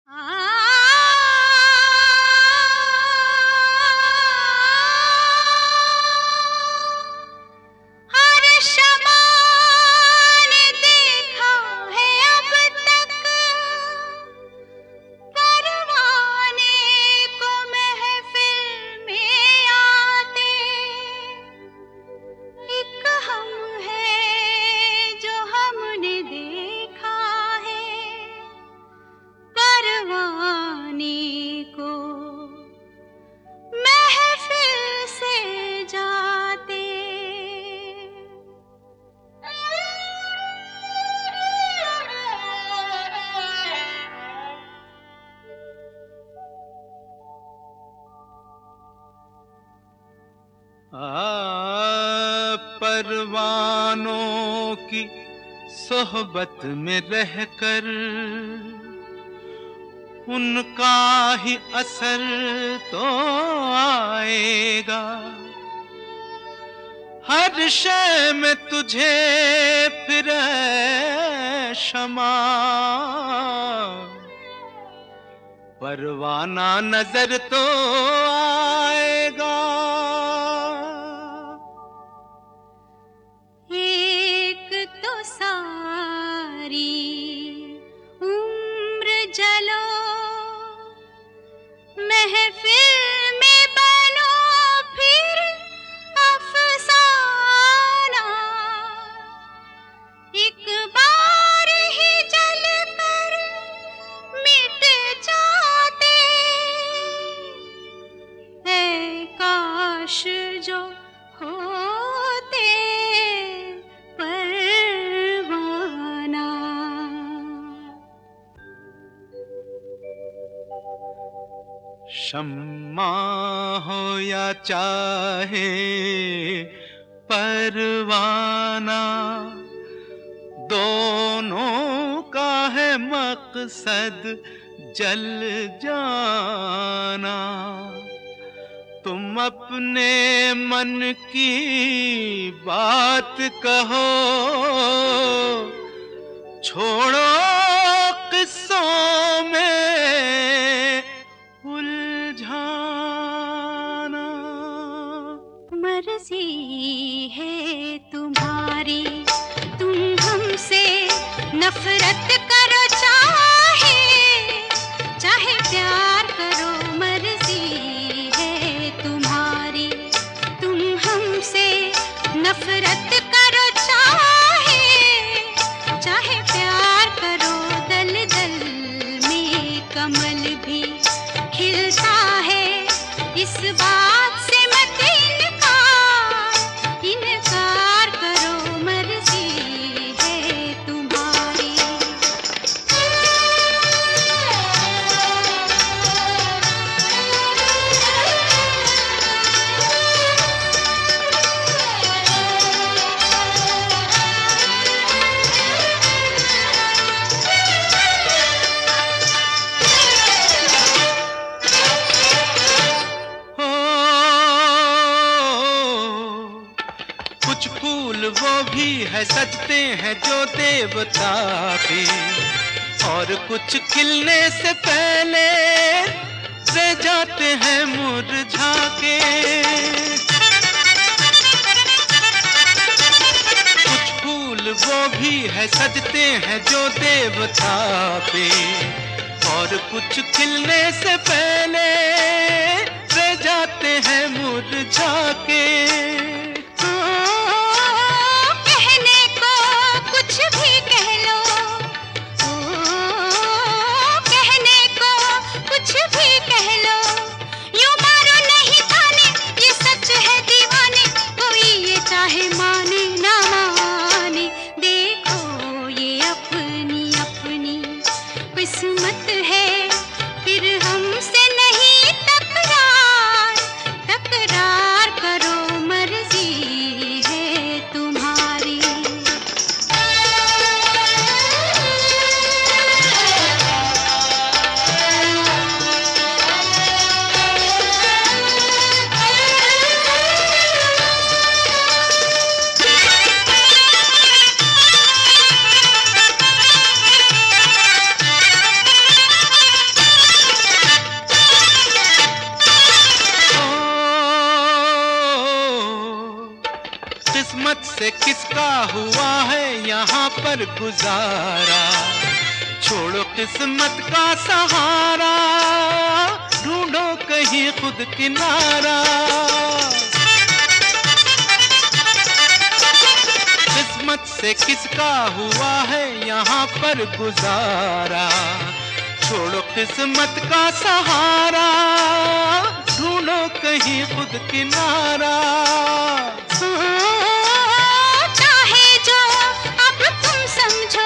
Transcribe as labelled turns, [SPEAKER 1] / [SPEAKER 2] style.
[SPEAKER 1] परवानों की सोहबत में रहकर उनका ही असर तो आएगा। हर शय में तुझे फिर है शमा, परवाना नजर तो आएगा।
[SPEAKER 2] एक तो सारी उम्र जलो, महफिल में बनो फिर अफसाना। एक बार ही जल कर मिट जाते, ऐ काश जो होते परवाना।
[SPEAKER 1] शम्मा हो या चाहे परवाना, दोनों का है मकसद जल जाना। तुम अपने मन की बात कहो, छोड़ो किस्सों में उलझाना।
[SPEAKER 2] मर्जी है तुम्हारी, तुम हमसे नफरत करो चाहे चाहे प्यार करो। मर्जी है तुम्हारी, तुम हमसे नफरत करो चाहे चाहे प्यार करो। दलदल में कमल भी खिलता है, इस बात से मत इनकार करो। मर्जी है तुम्हारी।
[SPEAKER 1] कुछ फूल वो भी है सजते हैं जो देवता पे, और कुछ खिलने से पहले रह जाते हैं मुरझा के। कुछ फूल वो भी है सजते हैं जो देवता पे, और कुछ खिलने से पहले रह जाते हैं मुरझा के।
[SPEAKER 2] कहने को कुछ भी कह लो, कहने को कुछ भी कह लो, यूं मारो नहीं ताने, ये सच है दीवाने। कोई ये चाहे माने ना माने, देखो ये अपनी अपनी किस्मत है। फिर हमसे नहीं तकरार तकरार करो। मर्जी है तुम्हारी।
[SPEAKER 1] यहाँ पर गुजारा। छोड़ो किस्मत का सहारा, ढूंढो कहीं खुद किनारा। किस्मत से किसका हुआ है यहाँ पर गुजारा। छोड़ो किस्मत का सहारा, ढूंढो कहीं खुद किनारा।
[SPEAKER 2] चाहे जो अब तुम समझो